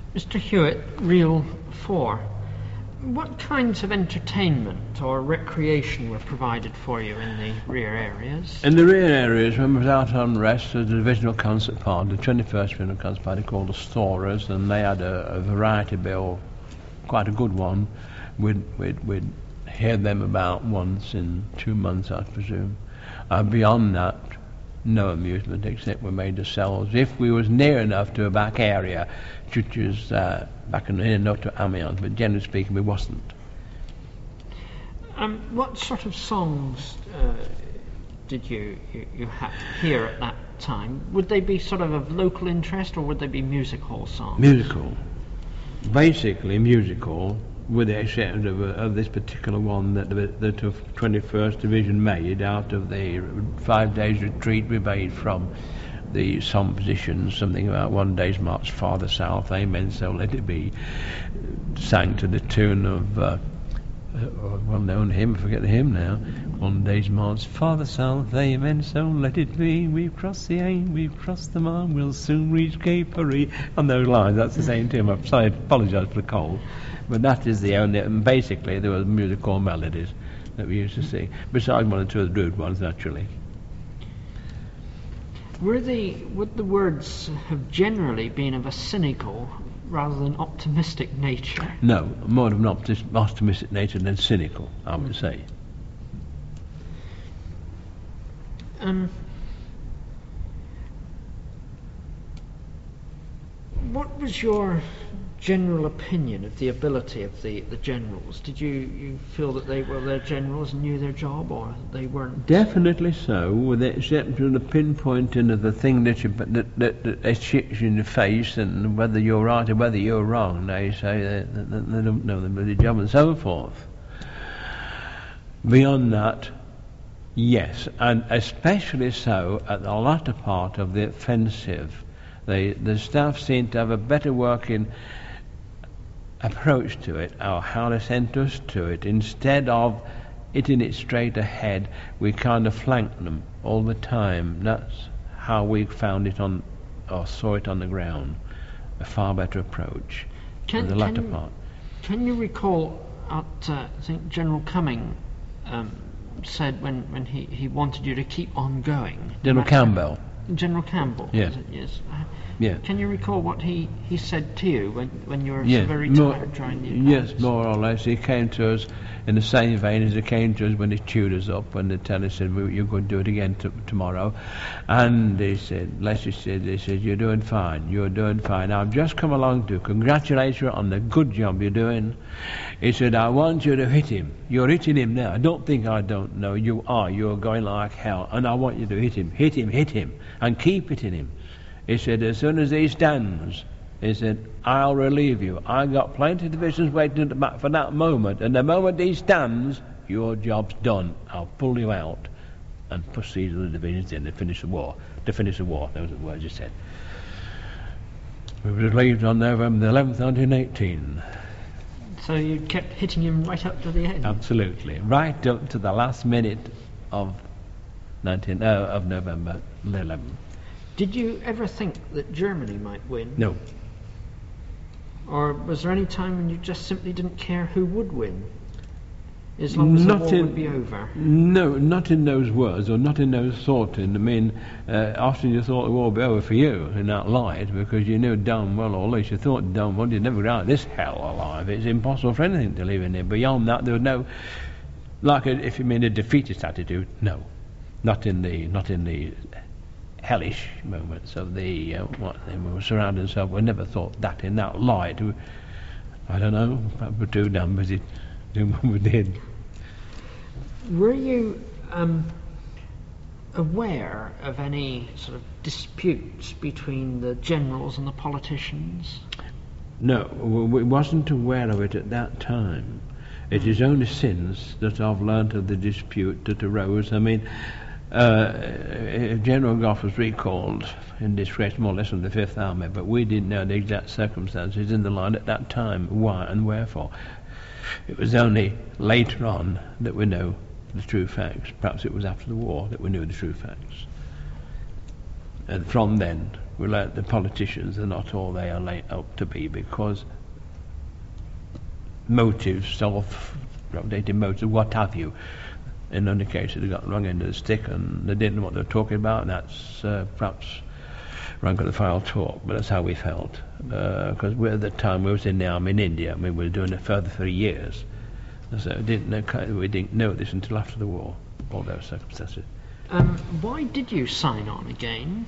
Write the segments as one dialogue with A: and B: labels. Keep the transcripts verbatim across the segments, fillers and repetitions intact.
A: Mister Hewitt, Reel four. What kinds of entertainment or recreation were provided for you in the rear areas?
B: In the rear areas, when we was out on rest, there was a divisional concert party, the twenty-first divisional concert party called the Storers, and they had a, a variety bill, quite a good one. We'd, we'd, we'd hear them about once in two months, I presume. Uh, beyond that, no amusement except we made ourselves. If we was near enough to a back area, which was uh, back in, in not to Amiens, but generally speaking, we wasn't.
A: Um, what sort of songs uh, did you, you you ha- hear at that time? Would they be sort of of local interest, or would they be music hall songs?
B: Musical, basically musical, with the exception of, uh, of this particular one that the, the twenty-first Division made out of the five days retreat we made from the some positions, something about one day's march farther south, amen, so let it be, sang to the tune of uh, a well-known hymn, I forget the hymn now, one day's march farther south, amen, so let it be, we've crossed the Ain, we've crossed the Marne, we'll soon reach Cape Paris, on those lines. That's the same tune. I'm sorry, I apologise for the cold, but that is the only, and basically there were musical melodies that we used to sing, besides one or two of the rude ones, naturally.
A: Were the would the words have generally been of a cynical rather than optimistic nature?
B: No, more of an optis- optimistic nature than cynical, I would
A: Mm.
B: say.
A: Um, what was your general opinion of the ability of the, the generals? Did you, you feel that they were their generals and knew their job, or they weren't?
B: Definitely so, with the exception of the pinpointing of the thing that you that, that, that they hits you in the face, and whether you're right or whether you're wrong, they say they, they, they don't know the bloody job and so forth. Beyond that, yes, and especially so at the latter part of the offensive. The, the staff seemed to have a better working approach to it, or how they sent us to it. Instead of hitting it straight ahead, we kind of flanked them all the time. That's how we found it on, or saw it on the ground. A far better approach
A: Can,
B: the latter
A: can,
B: part.
A: Can you recall at, uh, I think General Cumming um, said when, when he, he wanted you to keep on going?
B: General Campbell.
A: General Campbell,
B: Yes.
A: is it? Yes. Uh,
B: Yeah.
A: Can you recall what he, he said to you when, when you were
B: Yes,
A: so very
B: more,
A: tired trying the
B: yes,
A: advance?
B: more or less. He came to us in the same vein as he came to us when he chewed us up, when the tenor said, well, you're going to do it again t- tomorrow. And he said, Leslie said, he said, you're doing fine, you're doing fine. I've just come along to congratulate you on the good job you're doing. He said, I want you to hit him. You're hitting him now. Don't think I don't know. You are. You're going like hell. And I want you to hit him, hit him, hit him, and keep hitting him. He said, as soon as he stands, he said, I'll relieve you. I got plenty of divisions waiting at the back for that moment, and the moment he stands, your job's done. I'll pull you out and proceed with the divisions in to finish the war. To finish the war, those are the words he said. We were relieved on November the eleventh, nineteen eighteen.
A: So you kept hitting him right up to the end?
B: Absolutely. Right up to the last minute of nineteen uh, of November the eleventh.
A: Did you ever think that Germany might win?
B: No.
A: Or was there any time when you just simply didn't care who would win, as long as
B: Not
A: the war
B: in,
A: would be over?
B: No, not in those words, or not in those thoughts. I mean, uh, often you thought the war would be over for you in that light, because you knew damn well, or at least you thought damn well, you'd never get out of this hell alive. It's impossible for anything to live in there. Beyond that, there was no, like a, if you mean a defeatist attitude, no. Not in the, not in the hellish moments of the uh, what they were surrounding themselves. We never thought that in that light. We, I don't know, perhaps we're too damn busy doing what we did.
A: Were you um, aware of any sort of disputes between the generals and the politicians?
B: No, we wasn't aware of it at that time. It mm. is only since that I've learnt of the dispute that arose. I mean, Uh, General Gough was recalled in disgrace more or less from the Fifth Army, but we didn't know the exact circumstances in the line at that time, why and wherefore. It was only later on that we know the true facts. Perhaps it was after the war that we knew the true facts. And from then, we learnt the politicians are not all they are laid up to be, because motives, self-updated motives, what have you. In any case, they got the wrong end of the stick and they didn't know what they were talking about, and that's uh, perhaps rank of the file talk, but that's how we felt. Because uh, at the time we was in the army in India, and we were doing it further three years. So we didn't know, we didn't know this until after the war, all those circumstances.
A: Um, why did you sign on again?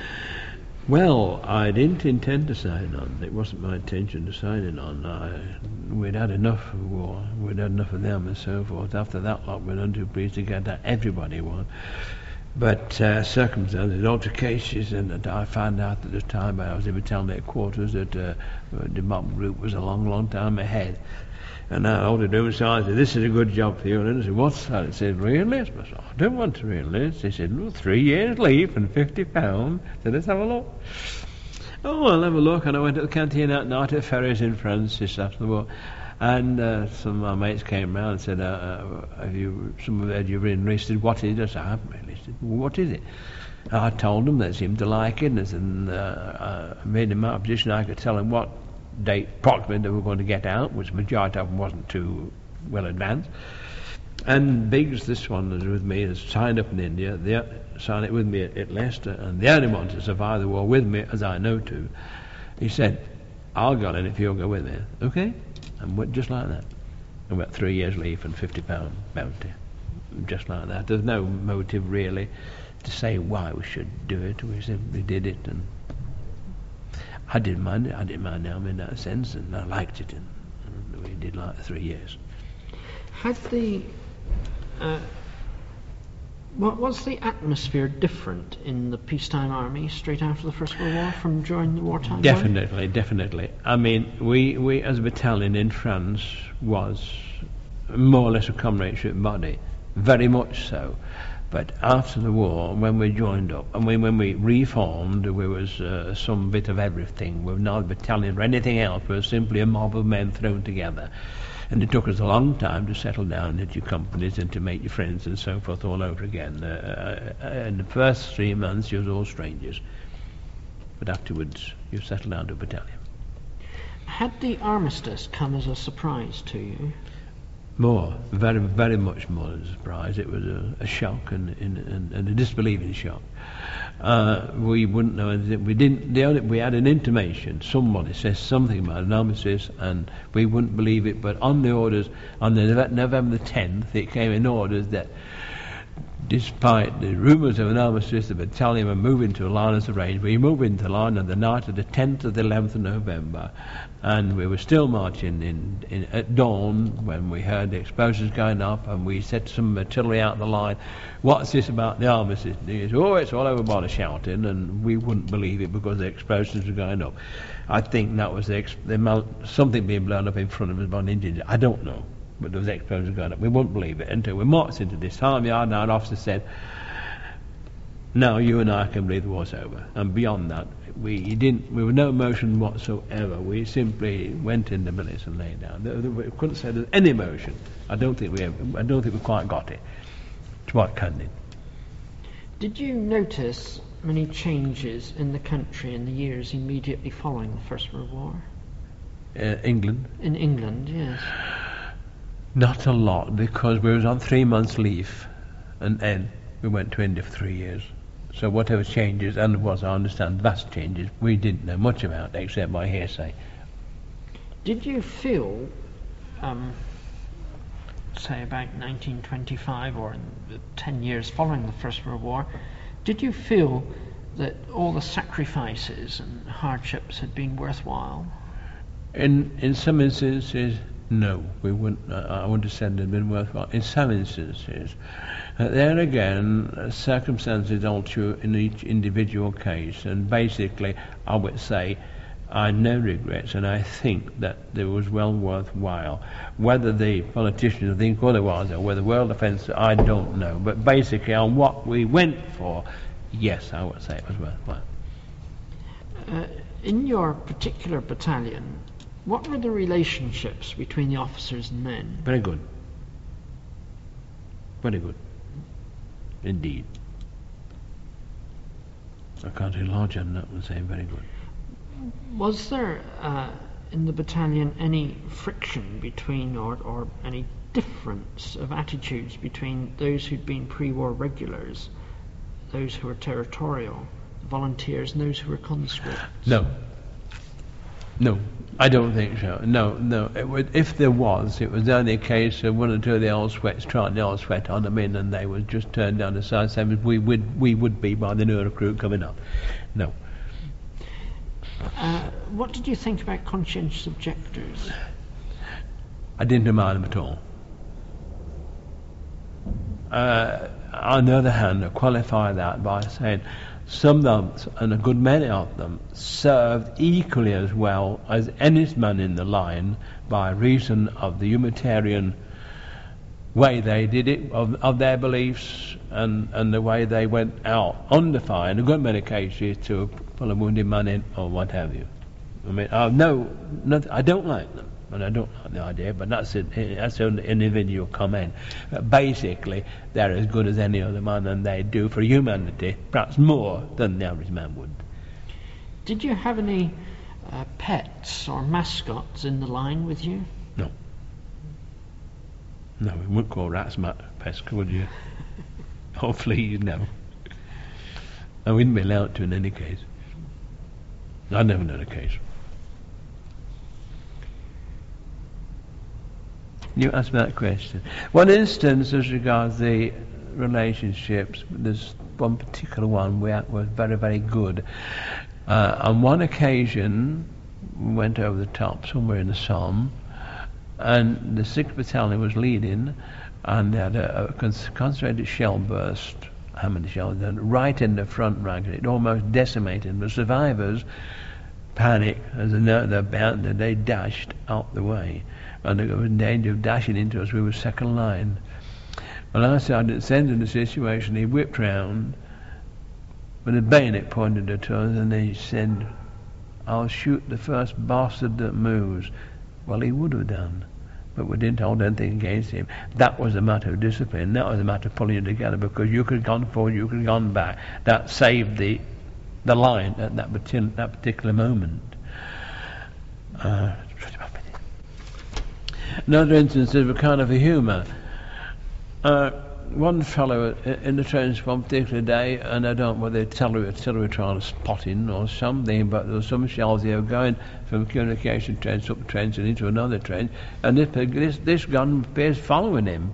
B: Well, I didn't intend to sign on. It wasn't my intention to sign it on. I, we'd had enough of war. We'd had enough of them and so forth. After that lot, we're none too pleased to get that. Everybody won. But uh, circumstances, altercations, and I found out at the time I was in battalion headquarters that uh, the mob group was a long, long time ahead. And I ordered him aside and said, "This is a good job for you." And I said, "What's that?" I said, "Re-enlist." I said, "I don't want to re-enlist." He said, "Well, three years leave and fifty pounds. I said, "Let's have a look." Oh, I'll have a look. And I went to the canteen that night at Ferris in France just after the war. And uh, some of my mates came round and said, uh, uh, have you, some of you, have you re-enlisted? What is it? I said, "I haven't re-enlisted." "Well, what is it?" And I told them. They seemed to like it. And uh, I made them out of position. I could tell them what date approximately they were going to get out, which the majority of them wasn't too well advanced. And Biggs, this one was with me, has signed up in India. They signed it with me at, at Leicester, and the only one to survive the war with me, as I know to. He said, "I'll go in if you'll go with me." Okay? And went just like that. And we got three years leave and fifty pound bounty. Just like that. There's no motive really to say why we should do it. We simply did it, and I didn't mind it. I didn't mind the army in that sense, and I liked it, and, and we did like three years.
A: Had the uh, what was the atmosphere different in the peacetime army straight after the First World War from during the wartime?
B: Definitely, war? definitely. I mean, we, we as a battalion in France was more or less a comradeship body, very much so. But after the war, when we joined up, and we, when we reformed, we was uh, some bit of everything. We were not a battalion or anything else. We were simply a mob of men thrown together. And it took us a long time to settle down into your companies and to make your friends and so forth all over again. Uh, uh, in the first three months, you was all strangers. But afterwards, you settled down to a battalion.
A: Had the armistice come as a surprise to you?
B: More, very, very much more than a surprise. It was a, a shock and, and, and a disbelieving shock. Uh, we wouldn't know anything. We didn't. The only, we had an intimation. Somebody says something about an armistice, and we wouldn't believe it. But on the orders, on the November the tenth, it came in orders that, despite the rumours of an armistice, the battalion were moving to a line as arranged. We moved into line on the night of the tenth of the eleventh of November, and we were still marching in, in at dawn when we heard the explosions going up, and we set some artillery out of the line. "What's this about the armistice?" He said, "Oh, it's all everybody shouting," and we wouldn't believe it because the explosions were going up. I think that was the, ex- the amount, something being blown up in front of us by an Indian. I don't know. But there was explosions going up. We wouldn't believe it until we marched into this farmyard, and our officer said, "Now you and I can believe the war's over." And beyond that, we didn't. We were no emotion whatsoever. We simply went in the billets and lay down. We couldn't say there's any emotion. I don't think we. Ever, I don't think we quite got it. It's what Ken did.
A: Did you notice many changes in the country in the years immediately following the First World War?
B: Uh, England.
A: In England, yes.
B: Not a lot, because we was on three months leave, and then we went to India for three years. So whatever changes, and there was, I understand, vast changes, we didn't know much about, except by hearsay.
A: Did you feel, um, say about nineteen twenty-five, or in the ten years following the First World War, did you feel that all the sacrifices and hardships had been worthwhile?
B: In in some instances, no, we wouldn't. Uh, I wouldn't have said it had been worthwhile. In some instances, uh, there again, uh, circumstances alter in each individual case, and basically, I would say, I have no regrets, and I think that it was well worthwhile. Whether the politicians think otherwise, or whether world defence, I don't know. But basically, on what we went for, yes, I would say it was worthwhile.
A: Uh, in your particular battalion, what were the relationships between the officers and men?
B: Very good. Very good. Indeed. I can't enlarge on that and say very good.
A: Was there uh, in the battalion any friction between or, or any difference of attitudes between those who'd been pre-war regulars, those who were territorial, volunteers, and those who were conscripts?
B: No. No, I don't think so. No, no. It would, if there was, it was only a case of one or two of the old sweats trying the old sweat on them in, and they would just turn down the side, same as we would we would be by the new recruit coming up. No.
A: Uh, what did you think about conscientious objectors?
B: I didn't mind them at all. Uh, on the other hand, I qualify that by saying some of them, and a good many of them, served equally as well as any man in the line by reason of the humanitarian way they did it, of, of their beliefs, and, and the way they went out under fire in a good many cases to pull a wounded man in or what have you. I mean, I no, not, I don't like them, and I don't like the idea, but that's a, that's an individual comment. But basically, they're as good as any other man, and they do for humanity, perhaps more than the average man would.
A: Did you have any uh, pets or mascots in the line with you?
B: No. No, we wouldn't call rats pets, would you? Or fleas, no. I wouldn't be allowed to in any case. I've never known a case. You asked me that question. One instance as regards the relationships, there's one particular one where was very, very good. Uh, on one occasion, we went over the top somewhere in the Somme, and the sixth Battalion was leading, and they had a, a concentrated shell burst, how many shells, right in the front rank, and it almost decimated. The survivors panicked as they know they're bound, and they dashed out the way. And they were in danger of dashing into us. We were second line. When I started sensing the situation, he whipped round with a bayonet pointed at us, and he said, "I'll shoot the first bastard that moves." Well, he would have done, but we didn't hold anything against him. That was a matter of discipline. That was a matter of pulling you together, because you could have gone forward, you could have gone back. That saved the the line at that, partic- that particular moment. Uh, Another instance of a kind of a humour. Uh, one fellow in the trench one particular day, and I don't know whether artillery, artillery trying to spot him or something, but there were some shells here going from a communication trench up the trench and into another trench, and this, this, this gun appears following him.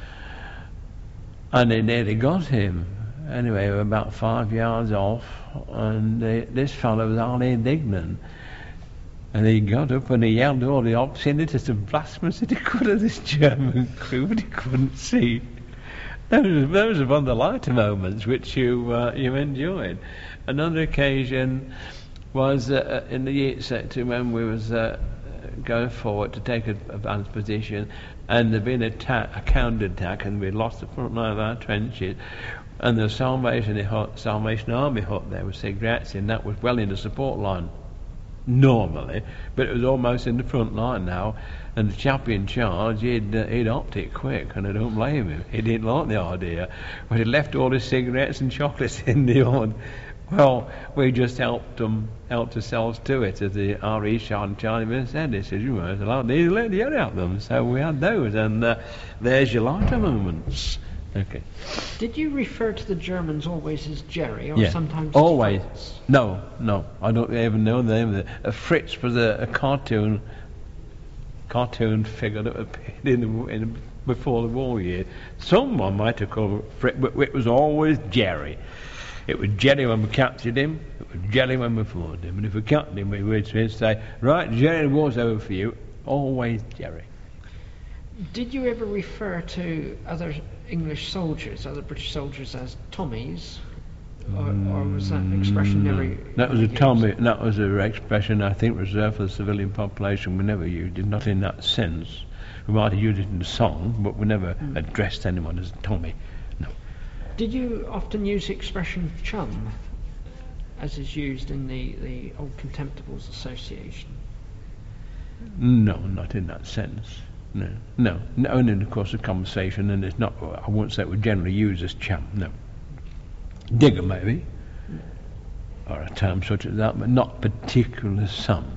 B: And it nearly got him. Anyway, we were about five yards off, and uh, this fellow was all indignant. And he got up and he yelled all the obscenities of blasphemous that he could of this German crew, but he couldn't see. Those, those are one of the lighter moments which you uh, you enjoyed. Another occasion was uh, in the Yeat sector when we was uh, going forward to take an advanced position, and there'd been attack, a counter-attack, and we'd lost the front line of our trenches. And the Salvation, hut, Salvation Army hut there with cigarettes in, that was well in the support line normally, but it was almost in the front line now, and the chap in charge, he'd, uh, he'd upped it quick, and I don't blame him. He didn't like the idea, but he left all his cigarettes and chocolates in the hut. Well, we just helped them, helped ourselves to it, as the R E Sergeant Charlie said. He said, "You weren't allowed to let the air out them," so we had those, and uh, there's your lighter moments. Okay.
A: Did you refer to the Germans always as Jerry, or
B: yeah.
A: sometimes as
B: always?
A: Fritz?
B: No, no. I don't even know the name of it. A Fritz was a, a cartoon, cartoon figure that appeared in, the, in before the war year. Someone might have called it Fritz, but it was always Jerry. It was Jerry when we captured him. It was Jerry when we fought him. And if we captured him, we would say, "Right, Jerry, the war's over for you." Always Jerry.
A: Did you ever refer to other English soldiers, other British soldiers, as Tommies, or, or was that expression never?
B: Mm, that was a Tommy. That was an expression I think reserved for the civilian population. We never used it, not in that sense. We might have used it in the song, but we never mm. addressed anyone as Tommy. No.
A: Did you often use the expression chum, as is used in the the Old Contemptibles Association?
B: No, not in that sense. No, no, no, only in the course of conversation, and it's not, I won't say we generally use as chum, no. Digger, maybe. or a term such as that, but not particular sums.